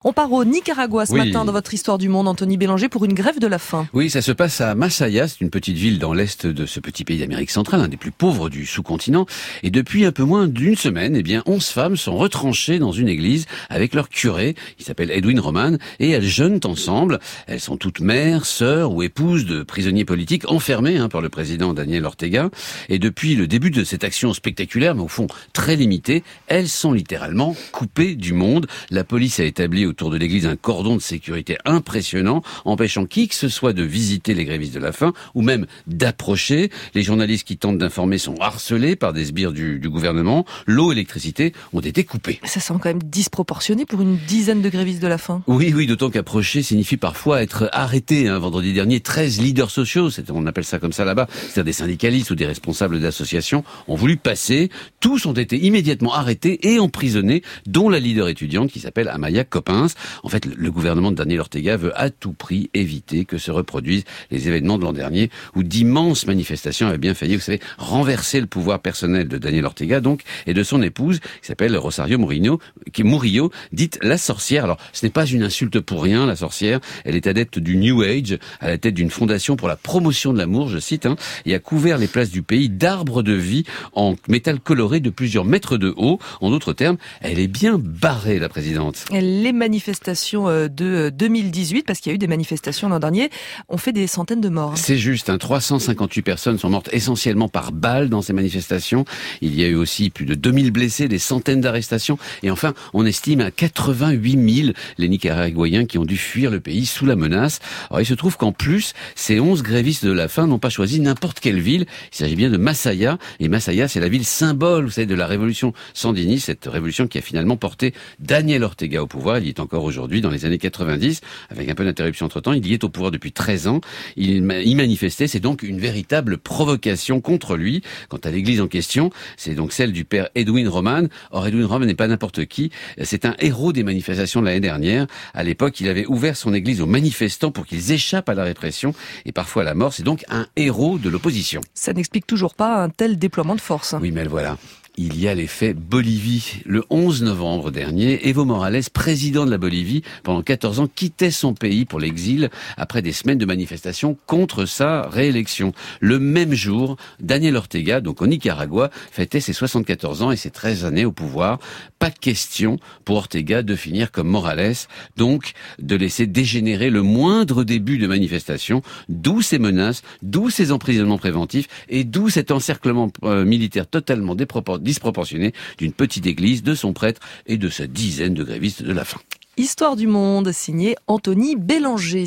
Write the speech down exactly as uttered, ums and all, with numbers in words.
On part au Nicaragua ce Oui. matin dans votre Histoire du monde, Anthony Bélanger, pour une grève de la faim. Oui, ça se passe à Masaya, c'est une petite ville dans l'est de ce petit pays d'Amérique centrale, un des plus pauvres du sous-continent. Et depuis un peu moins d'une semaine, eh bien, onze femmes sont retranchées dans une église avec leur curé. Il s'appelle Edwin Roman et elles jeûnent ensemble. Elles sont toutes mères, sœurs ou épouses de prisonniers politiques enfermés hein, par le président Daniel Ortega. Et depuis le début de cette action spectaculaire, mais au fond très limitée, elles sont littéralement coupées du monde. La police a établi autour de l'église un cordon de sécurité impressionnant, empêchant qui que ce soit de visiter les grévistes de la faim ou même d'approcher. Les journalistes qui tentent d'informer sont harcelés par des sbires du, du gouvernement. L'eau et l'électricité ont été coupées. Ça semble quand même disproportionné pour une dizaine de grévistes de la faim. Oui, oui, d'autant qu'approcher signifie parfois être arrêté. Hein. Vendredi dernier, treize leaders sociaux, c'est, on appelle ça comme ça là-bas, c'est-à-dire des syndicalistes ou des responsables d'associations, ont voulu passer. Tous ont été immédiatement arrêtés et emprisonnés, dont la leader étudiante qui s'appelle Amaya Coppens. En fait, le gouvernement de Daniel Ortega veut à tout prix éviter que se reproduisent les événements de l'an dernier où d'immenses manifestations avaient bien failli, vous savez, renverser le pouvoir personnel de Daniel Ortega, donc, et de son épouse, qui s'appelle Rosario Murillo, qui est Murillo, dite la sorcière. Alors, ce n'est pas une insulte pour rien, la sorcière. Elle est adepte du New Age, à la tête d'une fondation pour la promotion de l'amour, je cite, hein, et a couvert les places du pays d'arbres de vie en métal coloré de plusieurs mètres de haut. En d'autres termes, elle est bien barrée, la présidente. Les manifestations de deux mille dix-huit, parce qu'il y a eu des manifestations l'an dernier, ont fait des centaines de morts. C'est juste, hein, trois cent cinquante-huit personnes sont mortes essentiellement par balles dans ces manifestations. Il y a eu aussi plus de deux mille blessés, des centaines d'arrestations. Et enfin, on estime à quatre-vingt-huit mille les Nicaraguayens qui ont dû fuir le pays sous la menace. Alors il se trouve qu'en plus, ces onze grévistes de la faim n'ont pas choisi n'importe quelle ville. Il s'agit bien de Masaya. Et Masaya, c'est la ville symbole, vous savez, de la révolution sandiniste, cette révolution qui a finalement porté Daniel Ortega au pouvoir. Il y est encore aujourd'hui, dans les années quatre-vingt-dix, avec un peu d'interruption entre-temps. Il y est au pouvoir depuis treize ans. Il y manifestait, c'est donc une véritable provocation contre lui. Quant à l'église en question, c'est donc celle du père Edwin Roman. Or, Edwin Roman n'est pas n'importe qui. C'est un héros des manifestations de l'année dernière. À l'époque, il avait ouvert son église aux manifestants pour qu'ils échappent à la répression et parfois à la mort. C'est donc un héros de l'opposition. Ça n'explique toujours pas un tel déploiement de force. Oui, mais voilà. Il y a l'effet Bolivie. Le onze novembre dernier, Evo Morales, président de la Bolivie, pendant quatorze ans, quittait son pays pour l'exil après des semaines de manifestations contre sa réélection. Le même jour, Daniel Ortega, donc au Nicaragua, fêtait ses soixante-quatorze ans et ses treize années au pouvoir. Pas de question pour Ortega de finir comme Morales, donc de laisser dégénérer le moindre début de manifestation, d'où ces menaces, d'où ces emprisonnements préventifs et d'où cet encerclement euh, militaire totalement déproportionné disproportionné d'une petite église, de son prêtre et de sa dizaine de grévistes de la faim. Histoire du monde, signé Anthony Bélanger.